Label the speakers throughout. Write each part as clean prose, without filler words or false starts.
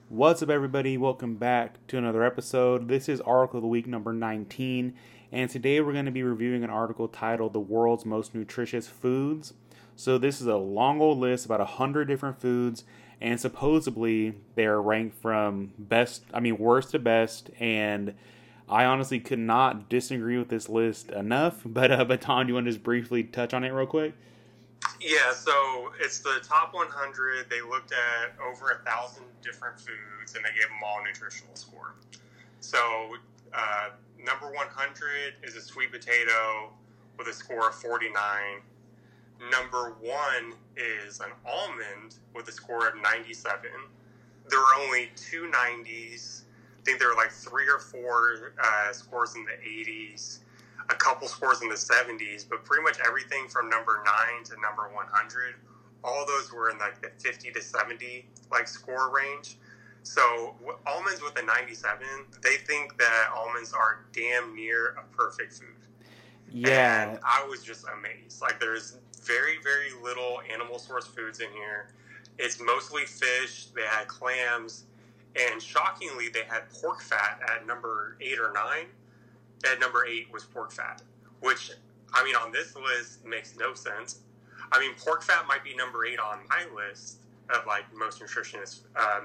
Speaker 1: What's up, everybody? Welcome back to another episode. This is Article of the Week number 19, and today we're going to be reviewing an article titled The World's Most Nutritious Foods. So, this is a long old list, about 100 different foods, and supposedly they're ranked from worst to best, and I honestly could not disagree with this list enough. But Tom, do you want to just briefly touch on it real quick?
Speaker 2: Yeah, so it's the top 100. They looked at over 1,000 different foods and they gave them all a nutritional score. So, number 100 is a sweet potato with a score of 49. Number 1 is an almond with a score of 97. There were only two 90s. I think there were like 3 or 4 scores in the 80s. A couple scores in the 70s, but pretty much everything from number 9 to number 100, all those were in like the 50 to 70 like score range. So almonds with a 97, they think that almonds are damn near a perfect food.
Speaker 1: Yeah.
Speaker 2: And I was just amazed. Like there's very, very little animal source foods in here. It's mostly fish. They had clams, and shockingly, they had pork fat at number 8 or 9. At number 8 was pork fat, which, I mean, on this list makes no sense. I mean, pork fat might be number 8 on my list of like most nutritious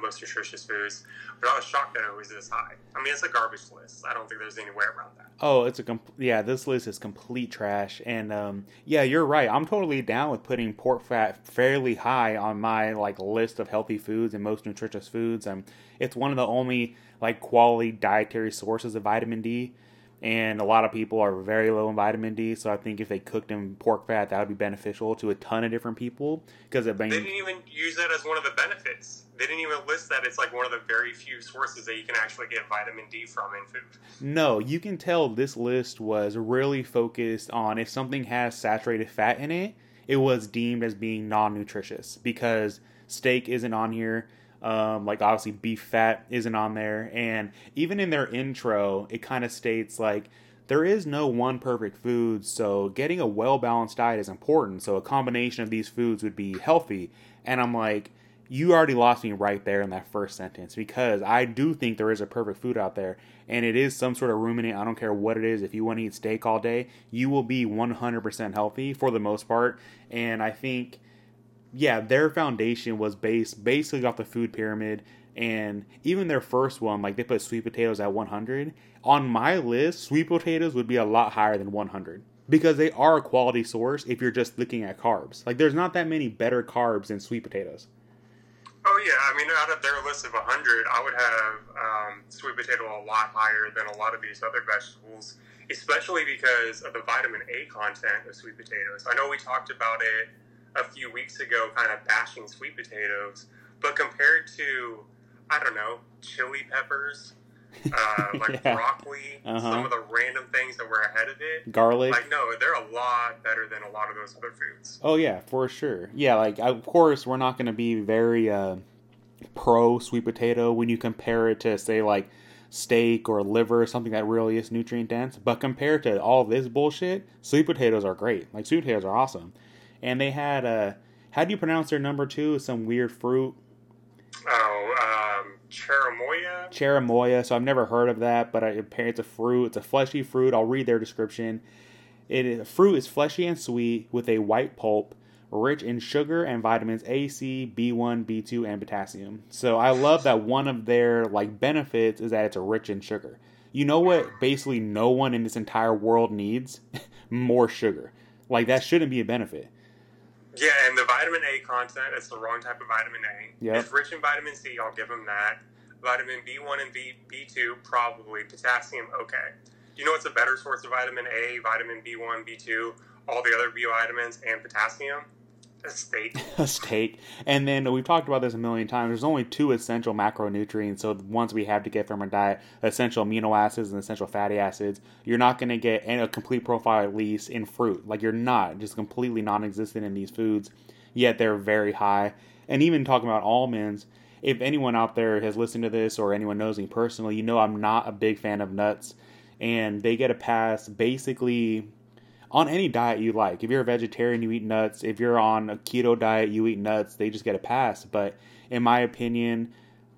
Speaker 2: foods, but I was shocked that it was this high. I mean, it's a garbage list. I don't think there's any way around that.
Speaker 1: Oh, this list is complete trash. And yeah, you're right. I'm totally down with putting pork fat fairly high on my like list of healthy foods and most nutritious foods. It's one of the only like quality dietary sources of vitamin D. And a lot of people are very low in vitamin D, so I think if they cooked in pork fat, that would be beneficial to a ton of different people. Because
Speaker 2: they didn't even use that as one of the benefits. They didn't even list that it's like one of the very few sources that you can actually get vitamin D from in food.
Speaker 1: No, you can tell this list was really focused on if something has saturated fat in it, it was deemed as being non-nutritious. Because steak isn't on here. Like obviously beef fat isn't on there, and even in their intro it kind of states like there is no one perfect food, so getting a well-balanced diet is important, so a combination of these foods would be healthy. And I'm like, you already lost me right there in that first sentence, because I do think there is a perfect food out there, and it is some sort of ruminant. I don't care what it is. If you want to eat steak all day, you will be 100% healthy for the most part. And I think, yeah, their foundation was based basically off the food pyramid, and even their first one, like they put sweet potatoes at 100. On my list, sweet potatoes would be a lot higher than 100 because they are a quality source if you're just looking at carbs. Like there's not that many better carbs than sweet potatoes.
Speaker 2: Oh yeah, I mean out of their list of 100, I would have sweet potato a lot higher than a lot of these other vegetables, especially because of the vitamin A content of sweet potatoes. I know we talked about it a few weeks ago, kind of bashing sweet potatoes, but compared to, I don't know, chili peppers, like yeah. Broccoli, some of the random things that were ahead of it,
Speaker 1: garlic,
Speaker 2: like no, they're a lot better than a lot of those other foods.
Speaker 1: Oh yeah, for sure. Yeah, like of course we're not going to be very pro sweet potato when you compare it to say like steak or liver or something that really is nutrient dense, but compared to all this bullshit, sweet potatoes are great. Like sweet potatoes are awesome. And they had, how do you pronounce their number 2? Some weird fruit.
Speaker 2: Cherimoya?
Speaker 1: Cherimoya. So I've never heard of that, but apparently it's a fruit. It's a fleshy fruit. I'll read their description. Fruit is fleshy and sweet with a white pulp, rich in sugar and vitamins A, C, B1, B2, and potassium. So I love that one of their like benefits is that it's rich in sugar. You know what basically no one in this entire world needs? More sugar. Like that shouldn't be a benefit.
Speaker 2: Yeah, and the vitamin A content, it's the wrong type of vitamin A.
Speaker 1: Yep.
Speaker 2: It's rich in vitamin C, I'll give them that. Vitamin B1 and B2, probably. Potassium, okay. You know what's a better source of vitamin A, vitamin B1, B2, all the other B vitamins, and potassium? A steak.
Speaker 1: A steak. And then we've talked about this a million times. There's only 2 essential macronutrients. So the ones we have to get from our diet, essential amino acids and essential fatty acids. You're not going to get a complete profile at least in fruit. Like you're not. Just completely non-existent in these foods. Yet they're very high. And even talking about almonds, if anyone out there has listened to this or anyone knows me personally, you know I'm not a big fan of nuts. And they get a pass basically on any diet you like. If you're a vegetarian, you eat nuts. If you're on a keto diet, you eat nuts. They just get a pass. But in my opinion,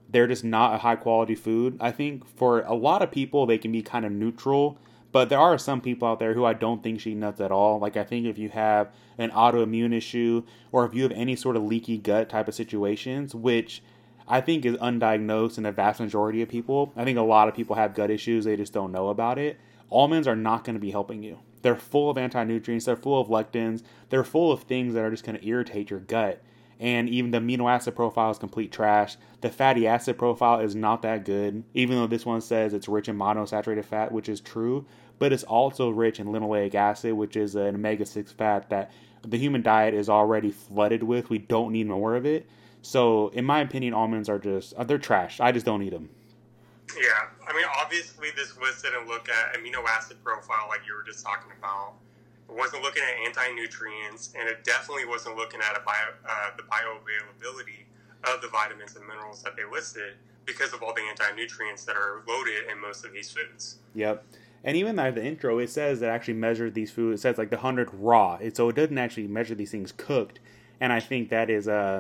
Speaker 1: they're just not a high quality food. I think for a lot of people, they can be kind of neutral, but there are some people out there who I don't think should eat nuts at all. Like, I think if you have an autoimmune issue, or if you have any sort of leaky gut type of situations, which I think is undiagnosed in the vast majority of people. I think a lot of people have gut issues, they just don't know about it. Almonds are not going to be helping you. They're full of anti-nutrients, they're full of lectins, they're full of things that are just going to irritate your gut. And even the amino acid profile is complete trash. The fatty acid profile is not that good, even though this one says it's rich in monounsaturated fat, which is true. But it's also rich in linoleic acid, which is an omega-6 fat that the human diet is already flooded with. We don't need more of it. So, in my opinion, almonds are they're trash. I just don't eat them.
Speaker 2: Yeah, I mean, obviously this list didn't look at amino acid profile like you were just talking about. It wasn't looking at anti-nutrients, and it definitely wasn't looking at the bioavailability of the vitamins and minerals that they listed because of all the anti-nutrients that are loaded in most of these foods.
Speaker 1: Yep. And even at the intro, it says that actually measured these foods. It says like the 100 raw. So it doesn't actually measure these things cooked. And I think that is, I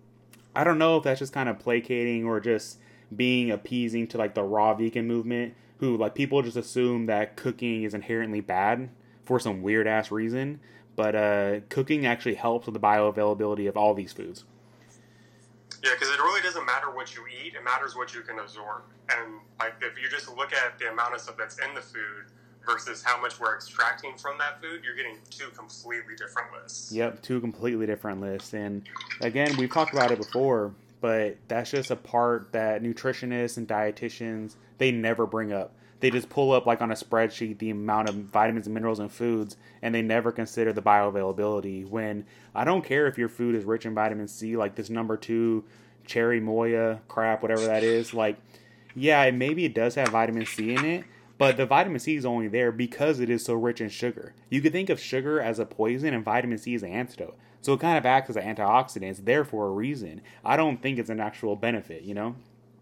Speaker 1: don't know if that's just kind of placating or just being appeasing to like the raw vegan movement, who like people just assume that cooking is inherently bad for some weird ass reason. But cooking actually helps with the bioavailability of all these foods.
Speaker 2: Yeah, because it really doesn't matter what you eat; it matters what you can absorb. And like, if you just look at the amount of stuff that's in the food versus how much we're extracting from that food, you're getting two completely different lists.
Speaker 1: Yep, two completely different lists. And again, we've talked about it before, but that's just a part that nutritionists and dietitians, they never bring up. They just pull up like on a spreadsheet the amount of vitamins and minerals in foods, and they never consider the bioavailability. When I don't care if your food is rich in vitamin C, like this number 2 cherry moya crap, whatever that is, like, yeah, maybe it does have vitamin C in it, but the vitamin C is only there because it is so rich in sugar. You could think of sugar as a poison and vitamin C as an antidote. So it kind of acts as an antioxidant. It's there for a reason. I don't think it's an actual benefit, you know?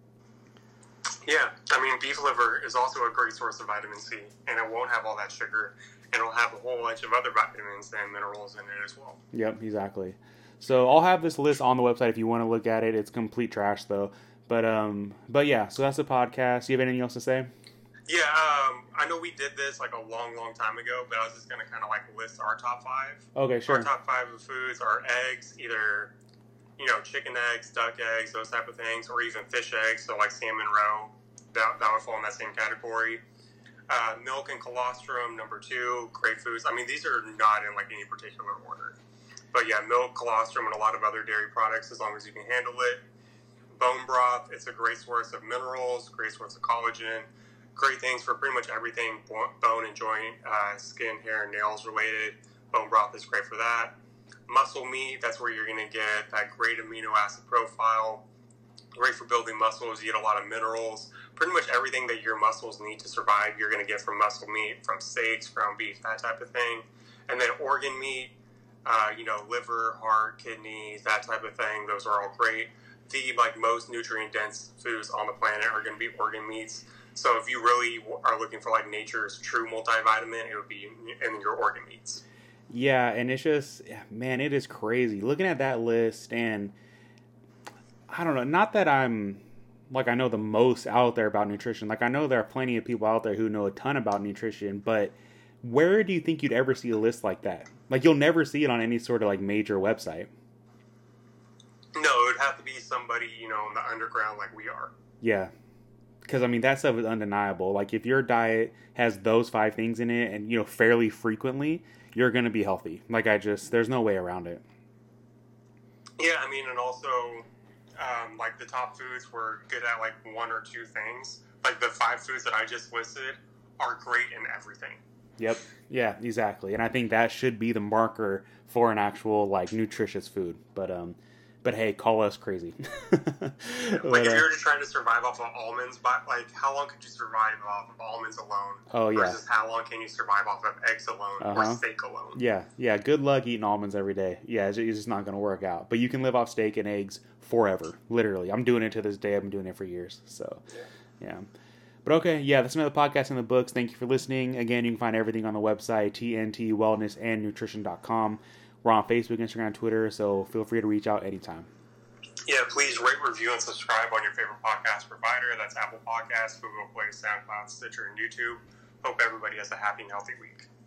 Speaker 2: Yeah, I mean, beef liver is also a great source of vitamin C, and it won't have all that sugar, and it'll have a whole bunch of other vitamins and minerals in it as well.
Speaker 1: Yep, exactly. So I'll have this list on the website if you want to look at it. It's complete trash, though. But yeah, so that's the podcast. You have anything else to say?
Speaker 2: Yeah, I know we did this like a long, long time ago, but I was just going to kind of like list our top 5.
Speaker 1: Okay, sure.
Speaker 2: Our top 5 of foods are eggs, either, chicken eggs, duck eggs, those type of things, or even fish eggs, so like salmon roe, that would fall in that same category. Milk and colostrum, number 2, great foods. I mean, these are not in like any particular order. But yeah, milk, colostrum, and a lot of other dairy products, as long as you can handle it. Bone broth, it's a great source of minerals, great source of collagen, great things for pretty much everything bone and joint, skin, hair, and nails related. Bone broth is great for that. Muscle meat, that's where you're going to get that great amino acid profile. Great for building muscles. You get a lot of minerals. Pretty much everything that your muscles need to survive, you're going to get from muscle meat, from steaks, ground beef, that type of thing. And then organ meat, liver, heart, kidneys, that type of thing. Those are all great. The most nutrient-dense foods on the planet are going to be organ meats. So if you really are looking for like nature's true multivitamin, it would be in your organ meats.
Speaker 1: Yeah, and it's just, man, it is crazy. Looking at that list, and I don't know, not that I'm, like, I know the most out there about nutrition. Like, I know there are plenty of people out there who know a ton about nutrition, but where do you think you'd ever see a list like that? Like, you'll never see it on any sort of, like, major website.
Speaker 2: No, it would have to be somebody, in the underground like we are.
Speaker 1: Yeah. Because, I mean, that stuff is undeniable. Like, if your diet has those 5 things in it and, fairly frequently, you're going to be healthy. Like, there's no way around it.
Speaker 2: Yeah, I mean, and also, the top foods were good at, 1 or 2 things. Like, the 5 foods that I just listed are great in everything.
Speaker 1: Yep. Yeah, exactly. And I think that should be the marker for an actual, nutritious food. But hey, call us crazy.
Speaker 2: If you were just trying to survive off of almonds, but how long could you survive off of almonds alone?
Speaker 1: Oh, yeah.
Speaker 2: Versus how long can you survive off of eggs alone or steak alone?
Speaker 1: Yeah. Good luck eating almonds every day. Yeah, it's just not going to work out. But you can live off steak and eggs forever. Literally. I'm doing it to this day. I've been doing it for years. So, yeah. But okay, yeah, that's another podcast in the books. Thank you for listening. Again, you can find everything on the website, tntwellnessandnutrition.com. We're on Facebook, Instagram, Twitter, so feel free to reach out anytime.
Speaker 2: Yeah, please rate, review, and subscribe on your favorite podcast provider. That's Apple Podcasts, Google Play, SoundCloud, Stitcher, and YouTube. Hope everybody has a happy and healthy week.